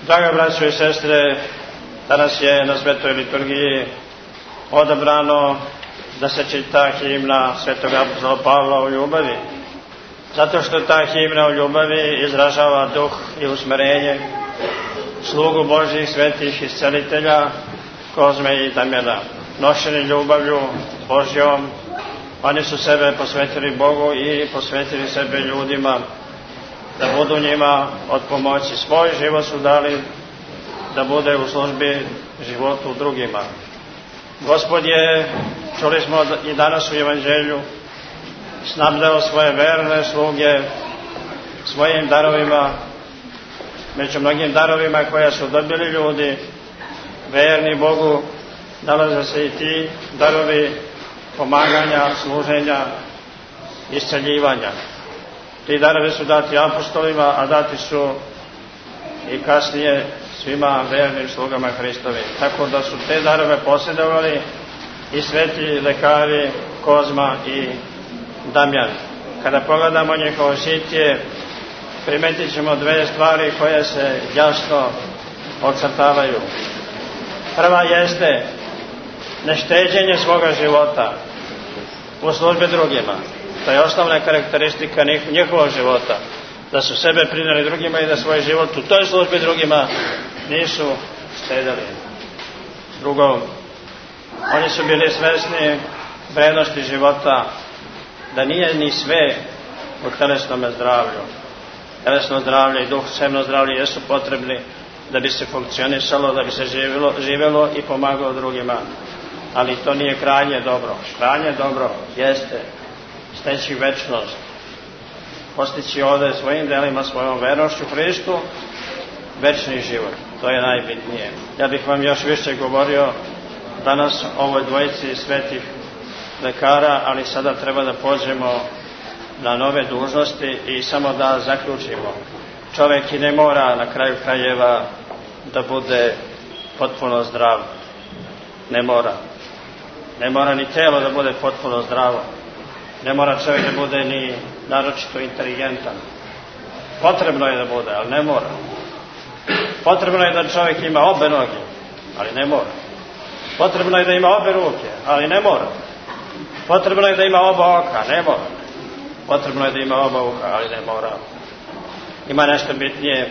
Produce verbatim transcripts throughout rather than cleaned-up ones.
Draga braćo i sestre, danas je na svetoj liturgiji odabrano da se čita himna svetog apostola Pavla o ljubavi, zato što ta himna o ljubavi izražava duh i usmerenje slugu Božjih svetih iscelitelja Kozme i Damjana. Nošeni ljubavlju Božjom, oni su sebe posvetili Bogu i posvetili sebe ljudima, da budu njima od pomoći. Svoj život su dali da bude u službi životu drugima. Gospod je, čuli smo i danas u Evanđelju, snabdeo svoje verne sluge svojim darovima. Među mnogim darovima koje su dobili ljudi verni Bogu nalaze se i ti darovi pomaganja, služenja, isceljivanja. Ti darovi su dati apostolima, a dati su i kasnije svima vernim slugama Hristovim. Tako da su te darove posjedovali i sveti lekari Kozma i Damjan. Kada pogledamo njihovo žitije, primetit ćemo dve stvari koje se jasno ocrtavaju. Prva jeste nešteđenje svoga života u službi drugima. To je osnovna karakteristika njihovog života, da su sebe prinijeli drugima i da svoj život u toj službi drugima nisu štedjeli. Drugo, oni su bili svesni vrednosti života, da nije ni sve u telesnom zdravlju. Telesno zdravlje i duševno zdravlje jesu potrebni da bi se funkcionisalo, da bi se živjelo, živjelo i pomagalo drugima. Ali to nije krajnje dobro. Krajnje dobro jeste steći večnost, postići ovdje svojim delima, svojom vernošću Hristu, večni život. To je najbitnije. Ja bih vam još više govorio danas o ovoj dvojici svetih lekara, ali sada treba da pođemo na nove dužnosti i samo da zaključimo. Čovjek i ne mora na kraju krajeva da bude potpuno zdrav. Ne mora. Ne mora ni telo da bude potpuno zdravo. Ne mora čovjek da bude ni naročito inteligentan. Potrebno je da bude, ali ne mora. Potrebno je da čovjek ima obe noge, ali ne mora. Potrebno je da ima obe ruke, ali ne mora. Potrebno je da ima oba oka, ne mora. Potrebno je da ima oba uha, ali ne mora. Ima nešto bitnije,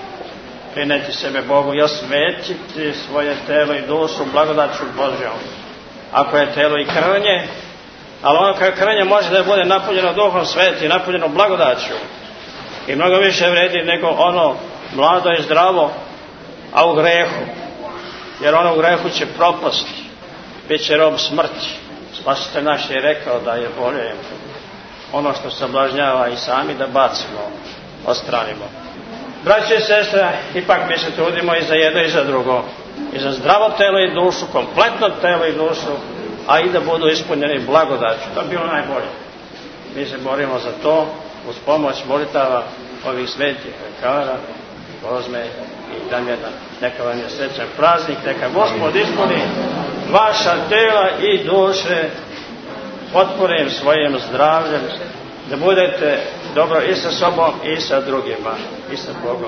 prineti sebe Bogu i osvetiti svoje telo i dušu blagodaću Božjom. Ako je telo i krvnje, ali ono kao krvnje može da bude napunjeno Duhom Svetim, napunjeno blagodaću i mnogo više vredi nego ono mlado i zdravo, a u grehu, jer ono u grehu će propasti, bit će rob smrti. Spasitelj naš je rekao da je bolje ono što sablažnjava i sami da bacimo, odstranimo. Braće i sestre, ipak mi se trudimo i za jedno i za drugo, i za zdravo telo i dušu, kompletno telo i dušu, a i da budu ispunjeni blagodaću. To bi bilo najbolje. Mi se borimo za to uz pomoć molitava ovih svetih lekara, Kozme i Damjana. Neka vam je srećan praznik, neka Gospod ispuni vaša tela i duše potpunim svojim zdravljem, da budete dobro i sa sobom i sa drugima i sa Bogom.